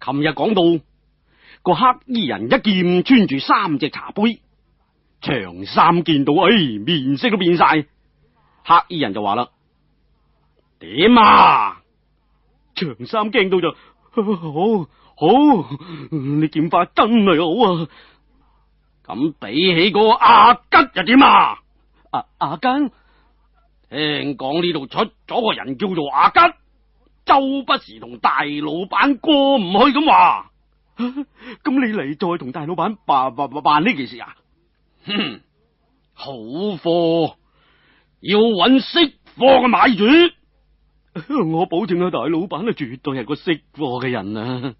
琴日講到個黑衣人一劍穿住3隻茶杯，長衫見到，面色都變晒。黑衣人就話啦：點啊？長衫驚到就好，你劍法真係好啊！咁比起個阿吉又點啊？阿吉，聽講呢度出咗個人叫做阿吉，周不時同大老闆過唔去咁話。咁你嚟再同大老闆辦呢件事啊？哼，好貨要揾識貨嘅買主。我保證大老闆絕對係個識貨嘅人啊！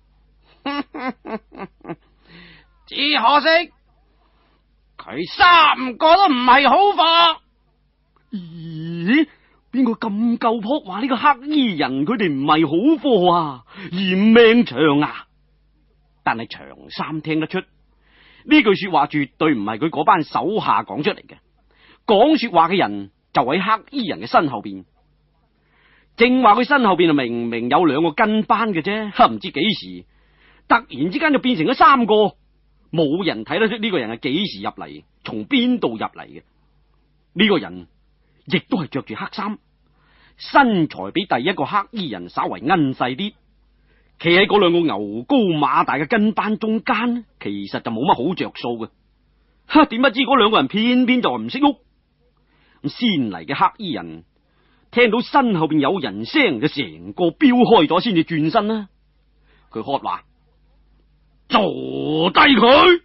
只可惜佢3個都唔係好貨。 咦？邊個咁夠撲話呢個黑衣人佢哋唔係好貨啊？嫌命長啊！但係長衫聽得出呢句說話絕對唔係佢嗰班手下講出嚟嘅，講說話嘅人就喺黑衣人嘅身後邊。正話佢身後邊明明有2個跟班嘅啫，唔知幾時突然之間就變成咗3個，冇人睇得出呢個人係幾時入嚟，從邊度入嚟嘅。呢個人亦都係着住黑衫，身材比第一個黑衣人稍為奀細啲，企喺嗰2個牛高馬大嘅跟班中間，其實就冇乜好着數嘅。點不知嗰2個人偏偏就係唔識喐。咁先嚟嘅黑衣人聽到身後邊有人聲，就成個飆開咗，先至轉身啦。佢喝話：坐低佢！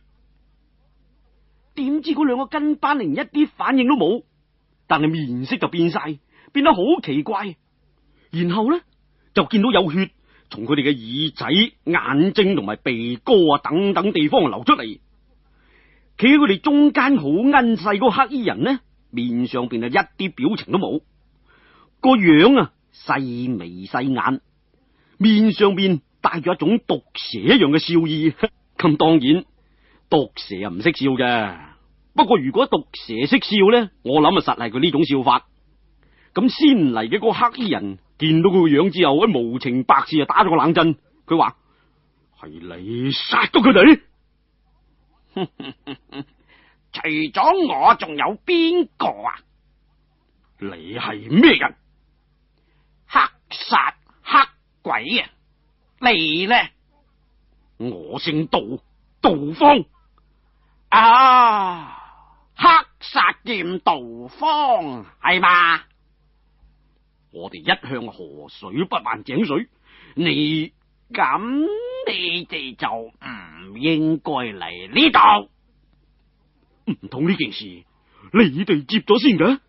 點知嗰2個跟班連一啲反應都冇，但係面色就變晒，變得好奇怪。然後呢，就見到有血從佢哋嘅耳仔、眼睛同埋鼻哥等等地方流出嚟。企喺佢哋中間好奀細嗰個黑衣人呢，面上邊一啲表情都冇。個樣細眉細眼，面上邊帶住一種毒蛇一樣嘅笑意。咁當然毒蛇唔識笑嘅，不過如果毒蛇識笑呢，我諗實係佢呢種笑法。咁先嚟嘅個黑衣人見到佢個樣之後，無情白事就打咗個冷震。佢話：係你殺咗佢哋？ 除咗我，仲有邊個啊？ 你係咩人？ 黑煞黑鬼啊！你呢？ 我姓杜，杜方。 啊，黑煞劍杜方係嘛？ 我哋一向河水不犯井水，你咁你哋就唔應該嚟呢度。 唔通呢件事你哋接咗先嘅？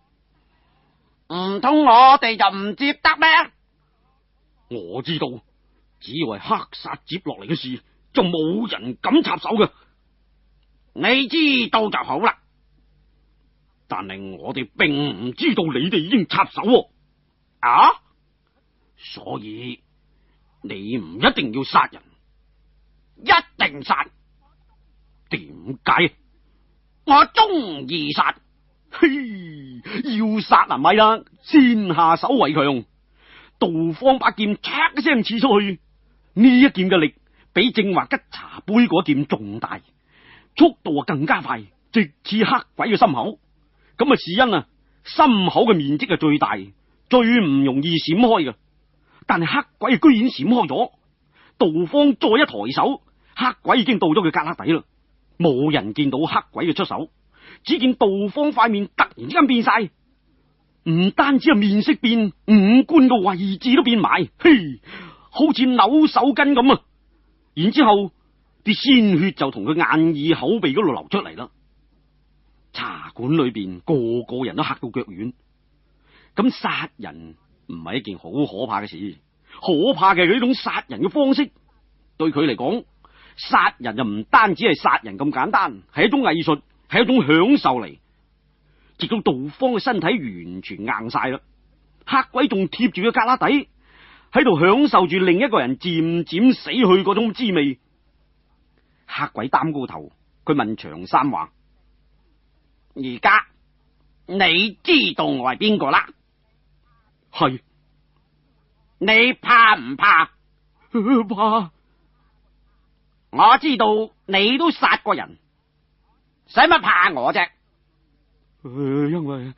唔通我哋就唔接得咩？ 我知道，只要係黑煞接落嚟嘅事，就冇人敢插手嘅。 你知道就好啦。 但係我哋並唔知道你哋已經插手啊， 所以你唔一定要殺人。 一定殺。 點解？ 我中意殺。 嘿，要殺啊咪啦，先下手為強。杜方把劍嚓一聲刺出去，呢一劍嘅力比正話吉茶杯嗰劍仲大，速度更加快，直刺黑鬼嘅心口。咁事因心口嘅面積係最大，最唔容易閃開嘅。但係黑鬼居然閃開咗，杜方再一抬手，黑鬼已經到咗佢胳肋底啦。冇人見到黑鬼嘅出手，只見杜方塊面突然之間變晒，唔單止係面色變，五官嘅位置都變埋，嘿，好似扭手巾咁啊！然之後啲鮮血就同佢眼耳口鼻嗰度流出嚟啦。茶館裏邊個個人都嚇到腳軟。咁殺人唔係一件好可怕嘅事，可怕嘅係佢呢種殺人嘅方式。對佢嚟講，殺人就唔單止係殺人咁簡單，係一種藝術，係一種享受嚟。直到杜方嘅身體完全硬晒啦，黑鬼仲貼住個胳肋底，喺度享受住另一個人漸漸死去嗰種滋味。黑鬼擔高頭，佢問長衫話： 而家你知道我係邊個啦？ 係。 你怕唔怕？ 爸， 我知道你都殺過人，使乜怕我啫？ 因為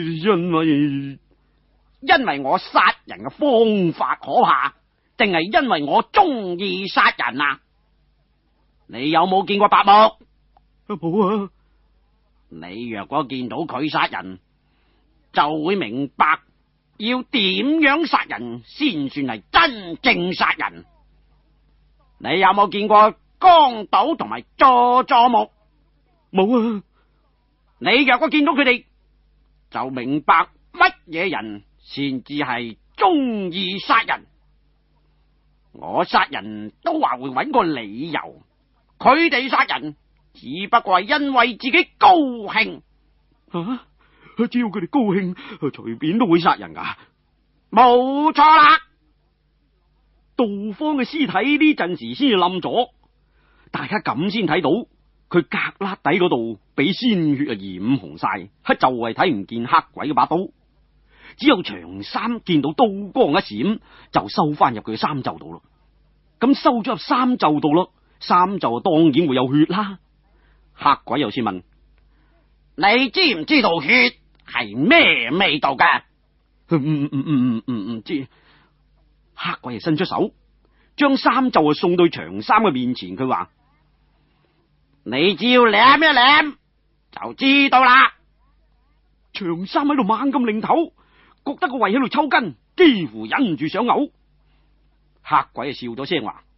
我殺人嘅方法可怕，定係因為我中意殺人啊？你有冇見過白木？ 冇啊。 你若果見到佢殺人，就會明白要點樣殺人先算係真正殺人。你有冇見過江島同埋佐佐木？ 冇啊。 你若果見到佢哋，就明白乜嘢人先至係中意殺人。我殺人都話會揾個理由，佢哋殺人只不過係因為自己高興。 啊！只要佢哋高興，隨便都會殺人噶。 冇錯啦。 杜方嘅屍體呢陣時先至冧咗，大家咁先睇到佢胳肋底嗰度俾鮮血染紅晒，就係睇唔見黑鬼嘅把刀。只有長衫見到刀光一閃，就收翻入佢嘅衫袖度咯。咁收咗入衫袖度咯，衫袖當然會有血啦。黑鬼又先問： 你知唔知道血係咩味道㗎？ 唔知。黑鬼就伸出手，將衫袖送到長衫嘅面前，佢話： 你只要舐一舐就知道啦。 長衫喺度猛咁擰頭，覺得個胃喺度抽筋，幾乎忍唔住想嘔。黑鬼就笑咗聲話：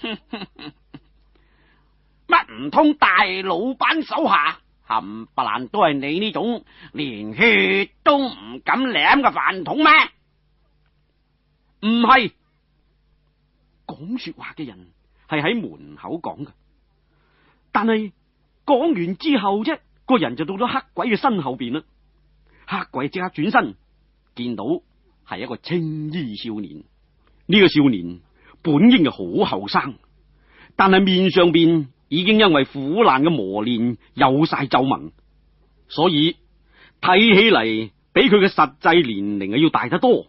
乜唔通大老闆手下冚唪唥都係你呢種連血都唔敢舐嘅飯桶咩？ 唔係，講說話嘅人係喺門口講嘅，但係講完之後啫，個人就到咗黑鬼嘅身後邊啦。黑鬼即刻轉身，見到係一個青衣少年。呢個少年本應係好後生，但係面上邊已經因為苦難嘅磨練有晒皺紋，所以睇起嚟比佢嘅實際年齡要大得多。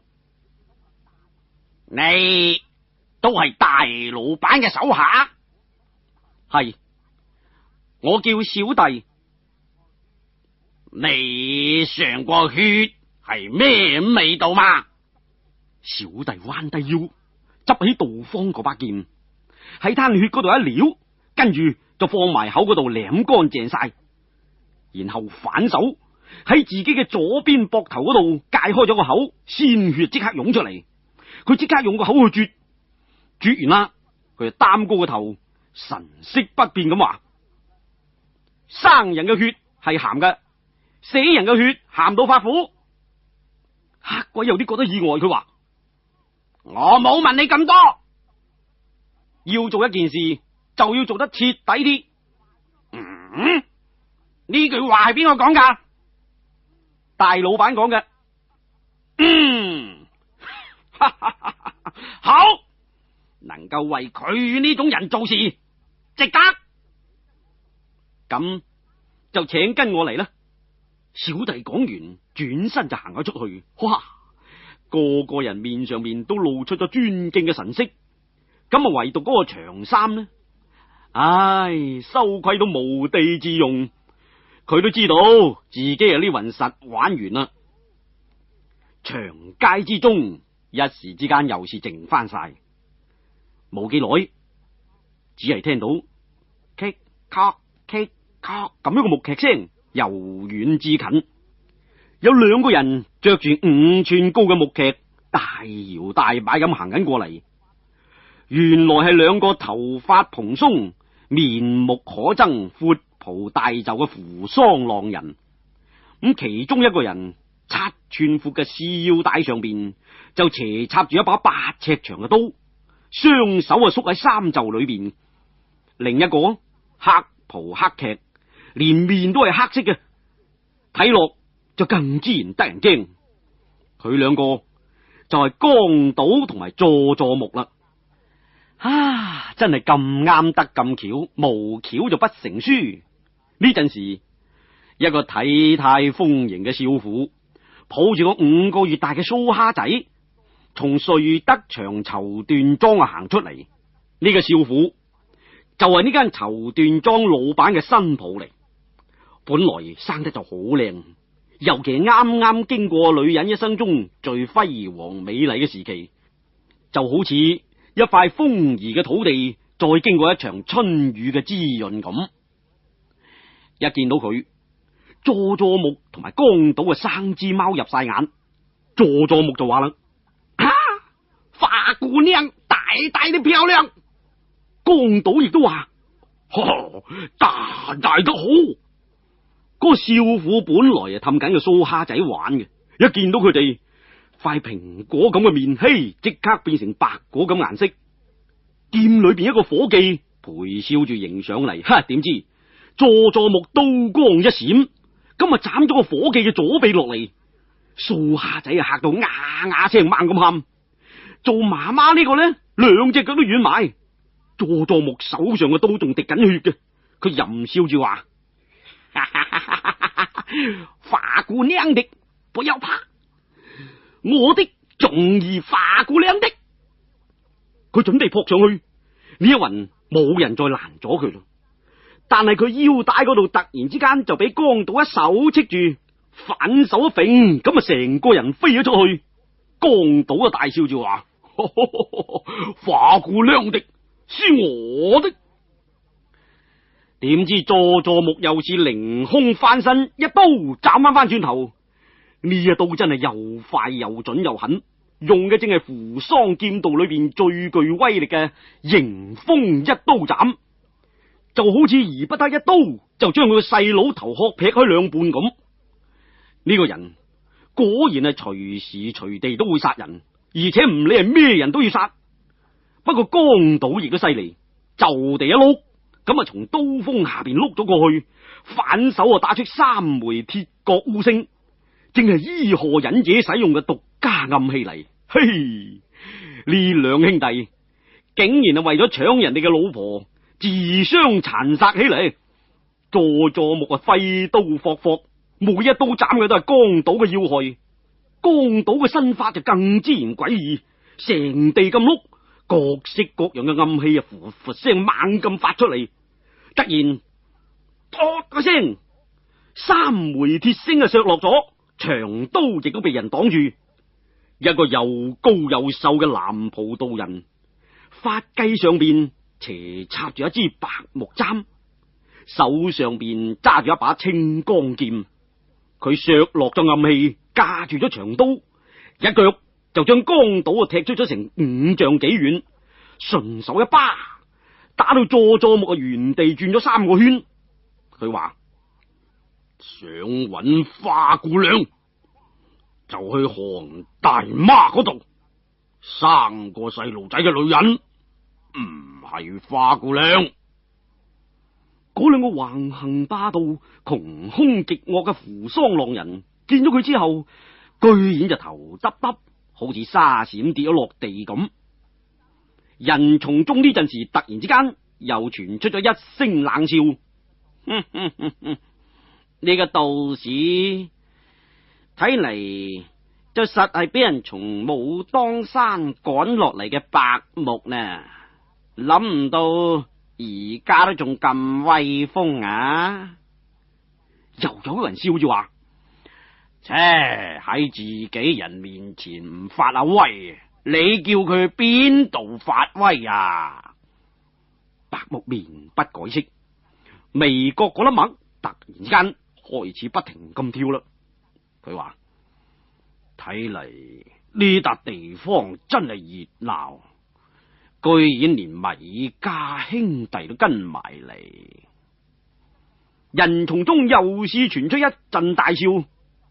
你都係大老闆嘅手下？ 係，我叫小弟。 你嘗過血係咩味道嘛？ 小弟彎低腰，執起杜方嗰把劍，喺灘血嗰度一撩，跟住就放埋口嗰度舐乾淨晒，然後反手喺自己嘅左邊膊頭嗰度解開咗個口，鮮血即刻湧出嚟。佢即刻用個口去啜完啦，佢就擔高個頭，神色不變咁話：生人嘅血係鹹嘅，死人嘅血鹹到發苦。黑鬼有啲覺得意外，佢話： 我冇問你咁多， 要做一件事就要做得徹底啲。 呢句話係邊個講噶？ 大老闆講嘅。 好，能夠為佢呢種人做事，值得。 咁就請跟我嚟啦。小弟講完，轉身就行咗出去。哇，個個人面上面都露出咗尊敬嘅神色。咁啊，唯獨嗰個長衫呢？唉，羞愧到無地自容。佢都知道自己係呢雲實玩完啦。長街之中，一時之間又是靜翻晒。冇幾耐，只係聽到棘咔棘咔咁樣個木屐聲，由遠至近，有兩個人着住5寸高嘅木屐，大搖大擺咁行緊過嚟。原來係兩個頭髮蓬鬆、面目可憎、闊袍大袖嘅扶桑浪人。咁其中一個人7寸闊嘅細腰帶上邊就斜插住一把8尺長嘅刀，雙手啊縮喺衫袖裏邊。另一個黑袍黑屐，連面都係黑色嘅，睇落就更自然得人驚。佢兩個就係江島同埋佐佐木啦。啊，真係咁啱得咁巧，無巧就不成書。呢陣時，一個體態豐盈嘅少婦抱住個5個月大嘅蘇蝦仔， 從瑞德長綢緞莊行出嚟。呢個少婦就係呢間綢緞莊老闆嘅新抱嚟，本來生得就好靚，尤其啱啱經過女人一生中最輝煌美麗嘅時期，就好似一塊豐腴嘅土地再經過一場春雨嘅滋潤咁。一見到佢，佐佐木同埋江島嘅生枝貓入晒眼。佐佐木就話啦：花姑娘大大的漂亮。江島亦都話：大大得好。嗰個少婦本來氹緊個蘇蝦仔玩嘅，一見到佢哋，塊蘋果咁嘅面，嘿，即刻變成白果咁顏色。店裏邊一個伙計陪笑住迎上嚟，點知佐佐木刀光一閃，咁啊斬咗個伙計嘅左臂落嚟。蘇蝦仔嚇到呀呀聲猛咁喊。做媽媽呢個呢，兩隻腳都軟埋。佐佐木手上嘅刀仲滴緊血嘅，佢淫笑住話：花姑娘的，不要怕，我的中意花姑娘的。佢準備撲上去，呢一暈冇人再攔咗佢咯。但係佢腰帶嗰度突然之間就俾江島一手戚住，反手一揈，咁啊成個人飛咗出去。江島啊大笑住話：花姑娘的是我的。點知佐佐木又是凌空翻身，一刀斬翻轉頭。呢一刀真係又快又準又狠，用嘅正係扶桑劍道裏邊最具威力嘅迎風一刀斬，就好似而不得一刀就將佢個細佬頭殼劈開兩半咁。呢個人果然係隨時隨地都會殺人，而且唔理係咩人都要殺。不過江島亦都犀利，就地一碌，咁啊從刀鋒下邊碌咗過去，反手啊打出3枚鐵角烏星，正係伊賀忍者使用嘅獨家暗器嚟。嘿，呢兩兄弟竟然係為咗搶人哋嘅老婆自相殘殺起嚟。佐佐木啊揮刀霍霍，每一刀斬嘅都係江島嘅要害。江島嘅身法就更自然詭異，成地咁碌，各式各樣嘅暗器啊，呼呼聲猛咁發出嚟。突然，噗個聲，3枚鐵星啊削落咗，長刀亦都被人擋住。一個又高又瘦嘅藍袍道人，髮髻上邊斜插住一支白木簪，手上邊揸住一把青光劍。佢削落咗暗器，架住咗長刀，一腳就將江島踢出咗成5丈幾遠，順手一巴打到佐佐木原地轉咗3個圈。佢話：想搵花姑娘，就去韓大媽嗰度，生個細路仔嘅女人唔係花姑娘。嗰兩個橫行霸道、窮凶極惡嘅扶桑浪人見咗佢之後，居然就頭耷耷，好似沙閃跌咗落地咁。人叢中呢陣時，突然之間又傳出咗一聲冷笑：呢個道士睇嚟就實係俾人從武當山趕落嚟嘅白木呢，諗唔到而家都仲咁威風啊！又有人笑住話：切，喺自己人面前唔發下威，你叫佢邊度發威啊？白木面不改色，眉角嗰粒墨突然之間開始不停咁跳啦。佢話：睇嚟呢笪地方真係熱鬧，居然連米家兄弟都跟埋嚟。人叢中又是傳出一陣大笑。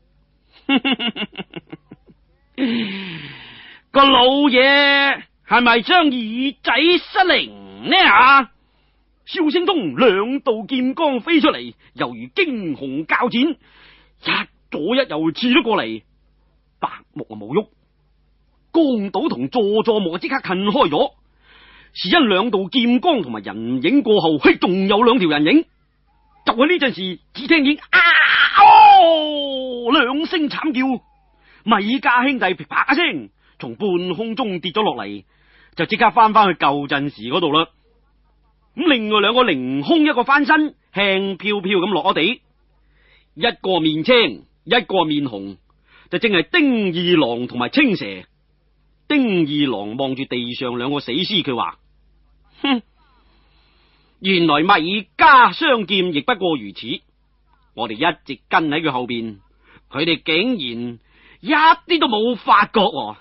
個老爺係咪將耳仔失靈呢？笑聲中兩道劍光飛出嚟，猶如驚鴻交戰，一左一右刺咗過嚟。白木啊冇喐，江島同佐佐木即刻近開咗。是因兩道劍光同埋人影過後，嘿，仲有2條人影。就喺呢陣時，只聽見2聲慘叫，米家兄弟噼啪一聲從半空中跌咗落嚟，就即刻翻去舊陣時嗰度啦。咁另外兩個凌空一個翻身，輕飄飄咁落咗地，一個面青，一個面紅，就正係丁二郎同埋青蛇。丁二郎望住地上兩個死屍，佢話：哼，原來米家相劍亦不過如此。我哋一直跟喺佢後邊，佢哋竟然一啲都冇發覺喎。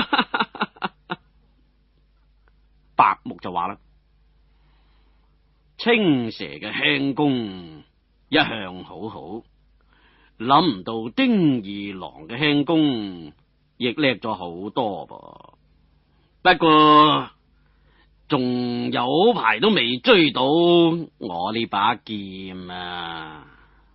白木就話啦：青蛇嘅輕功一向好好，諗唔到丁二郎嘅輕功亦叻咗好多噃。不過仲有排都未追到我呢把劍啊！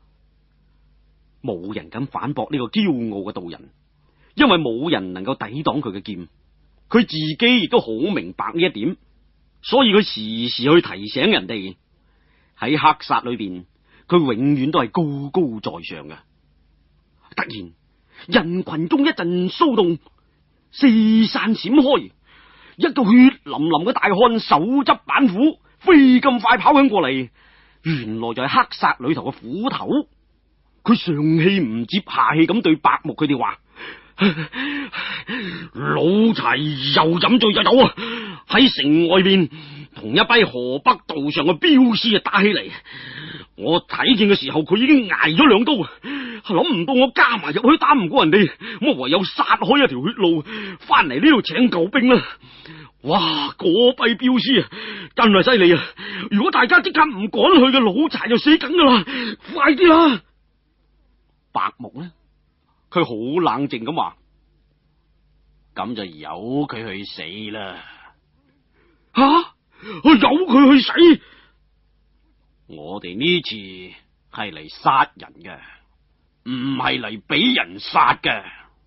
冇人敢反駁呢個驕傲嘅道人，因為冇人能夠抵擋佢嘅劍。佢自己亦都好明白呢一點，所以佢時時去提醒人哋。喺黑煞裏邊，佢永遠都係高高在上嘅。突然，人群中一陣騷動，四散閃開，一個血淋淋嘅大漢手執板斧，飛咁快跑響過嚟。原來就係黑煞裏頭嘅斧頭。佢上氣唔接下氣咁對白木佢哋話：老柴又飲醉咗酒啊！喺城外邊同一批河北道上嘅鏢師打起嚟。我睇見嘅時候，佢已經挨咗兩刀，諗唔到我加埋入去打唔過人哋，我唯有殺開一條血路，翻嚟呢度請救兵啦！哇，嗰批鏢師啊，真係犀利啊！如果大家即刻唔趕去嘅，老柴就死梗噶啦！快啲啦！白木呢，佢好冷靜咁話：咁就由佢去死啦！吓，由佢去死？我哋呢次係嚟殺人嘅，唔係嚟俾人殺嘅。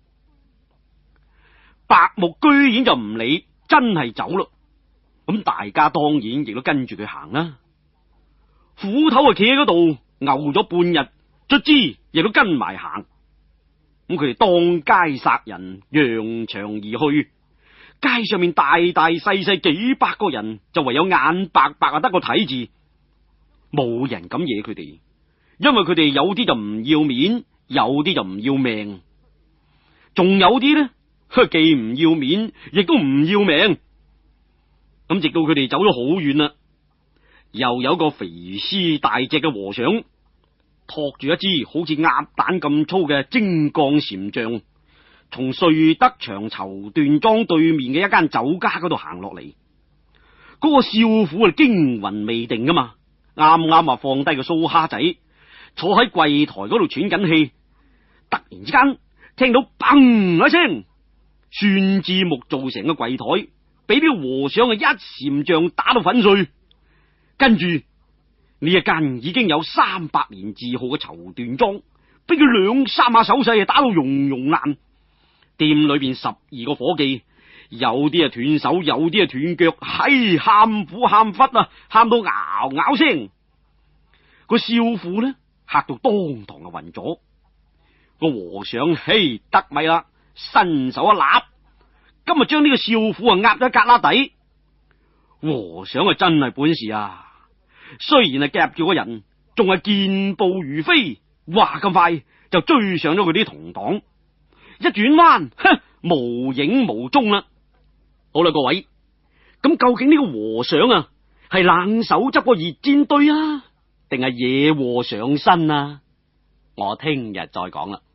白木居然就唔理，真係走咯。咁大家當然亦都跟住佢行啦。斧頭啊，企喺嗰度牛咗半日，卒之亦都跟埋行。咁佢哋當街殺人，揚長而去。街上面大大細細幾百個人，就唯有眼白白啊得個睇字。冇人敢惹佢哋，因為佢哋有啲就唔要面，有啲就唔要命，仲有啲呢，既唔要面，亦都唔要命。咁直到佢哋走咗好遠啦，又有個肥屍大隻嘅和尚，托住一支好似鴨蛋咁粗嘅精鋼禪杖，從瑞德長綢緞莊對面嘅一間酒家嗰度行落嚟。嗰個少婦啊，驚魂未定噶嘛，啱啱啊放低個蘇蝦仔，坐喺櫃台嗰度喘緊氣。突然之間聽到砰一聲，蒜枝木做成嘅櫃台俾啲和尚啊一禪杖打到粉碎。跟住呢一間已經有300年字號嘅綢緞莊，俾佢兩三下手勢啊打到溶溶爛。店裏邊12個伙計，有啲啊斷手，有啲啊斷腳，係喊苦喊忽啊，喊到嗷嗷聲。個少婦呢嚇到當堂啊暈咗。個和尚嘿得咪啦，伸手一揦，今日將呢個少婦啊壓咗喺旮旯底。和尚啊真係本事啊，雖然係夾住個人，仲係健步如飛，哇咁快就追上咗佢啲同黨。一轉彎，無影無蹤啦。好啦，各位，咁究竟呢個和尚啊係冷手執個熱煎堆啊，定係惹禍上身啊？我聽日再講啦。